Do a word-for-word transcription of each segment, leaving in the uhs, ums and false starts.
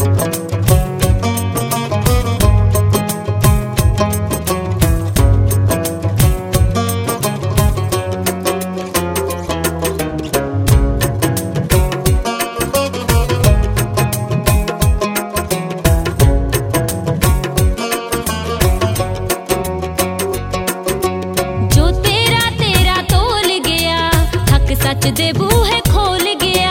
सच दे बूहे खोल गया,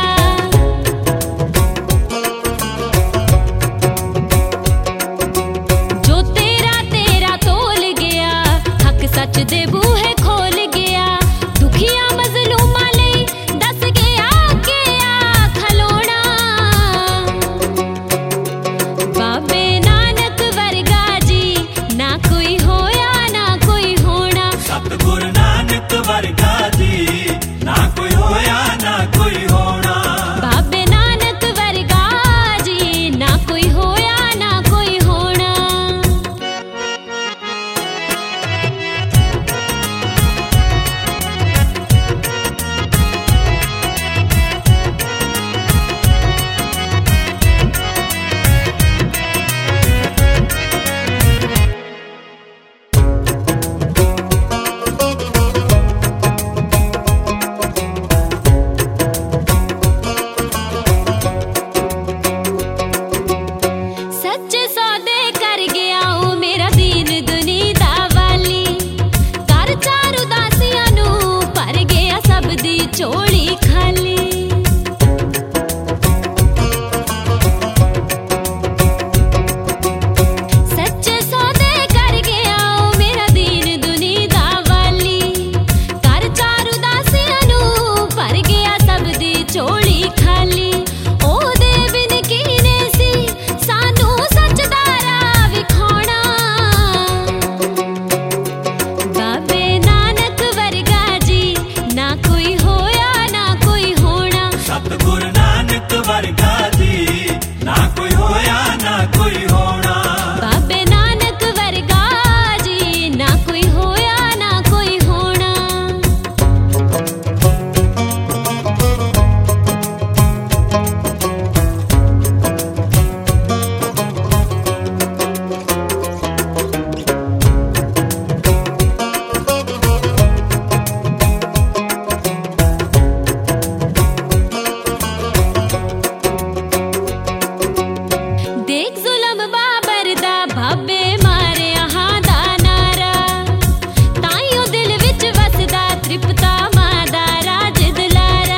जो तेरा तेरा तोल गया, हक सच दे बूहे खोल गया। दुखिया मजलूमां लई दस गया के आ खलोना, बाबे नानक वर्गा जी ना कोई होया ना कोई होना। सतगुरु नानक वर्गा जी ना कोई होया ना कोई होना। बाबे नानक वर्गा जी ना कोई होया ना कोई होना। चोली खाली सच्चे सौदे कर गया ओ मेरा दीन दुनी दा वाली। कर चार उदासियां नू भर गया सब दी चोली खाली। ओ दे बिन कीने सी सानू सच दा राह विखाउणा, बाबे नानक वर्गा जी ना कोई हो सतगुरु नानक वर्गा जी ना कोई होया ना कोई होना। बाबे नानक वर्गा जी ना कोई होया ना कोई होना। देख जुलम बाबर दा भाबे मारे हां दा नारा, ताइयों दिल विच वसदा तृप्ता मां दा राज दुलारा।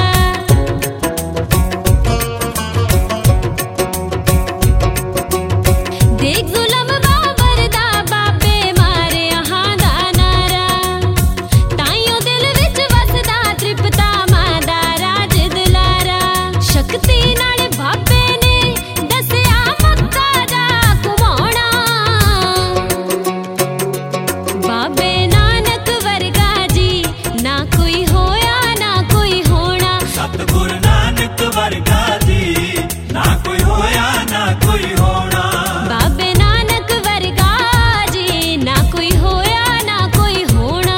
देख जुलम बाबर दा बाबे मारे हां दा नारा, ताइयों दिल विच वसदा तृप्ता मां दा राज दुलारा। शक्ति नाल बाबे बाबे नानक वर्गा जी ना कोई होया ना कोई होना। सतगुरु नानक वर्गा जी ना कोई होया ना कोई होना। बाबे नानक वर्गा जी ना कोई होया ना कोई होना।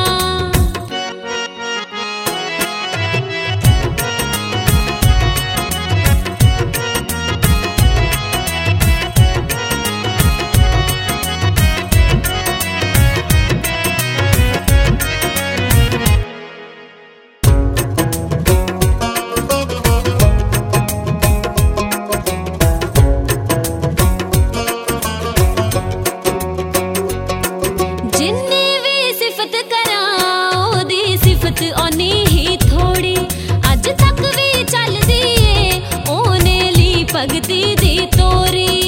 जिन्नी भी सिफत करां ओदी सिफत ओनी ही थोड़ी, अज तक भी चलदी ए ओने ली भगती दी तोरी।